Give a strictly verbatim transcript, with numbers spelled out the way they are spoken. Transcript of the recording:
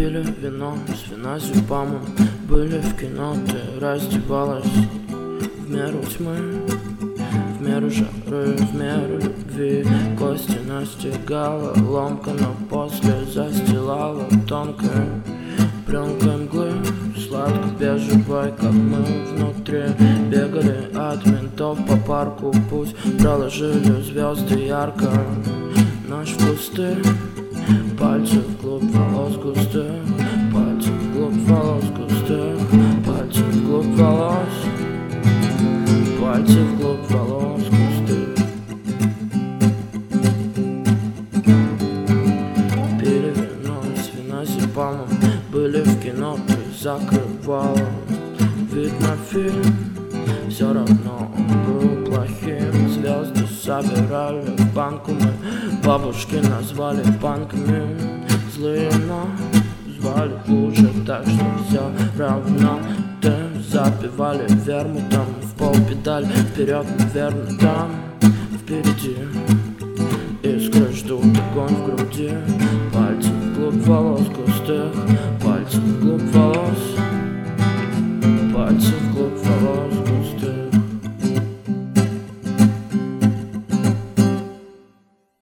Пили вино с феназепамом, были в кино, ты раздевалась в меру тьмы, в меру жары, в меру любви. Кости настигала ломка, но после застилала тонкой пленкой мглы. Сладко бежевой, как мы внутри, бегали от винтов по парку. Путь проложили звезды ярко, наш пустырь. Пальцы вглубь волос густых, пальцы вглубь волос густых, пальцы вглубь волос, пальцы вглубь волос густых. Пили вино с феназепамом, были в кино, ты закрывала вид на фильм. Все равно он был плохим. Звезды собирали в банку мы, бабушки назвали панками. Злые, но звали хуже, так что все равно. Ты запивали вермутом в полпедаль, вперед, наверное, там впереди искры ждут огонь в груди. Пальцы вглубь волос густых, пальцы вглубь волос.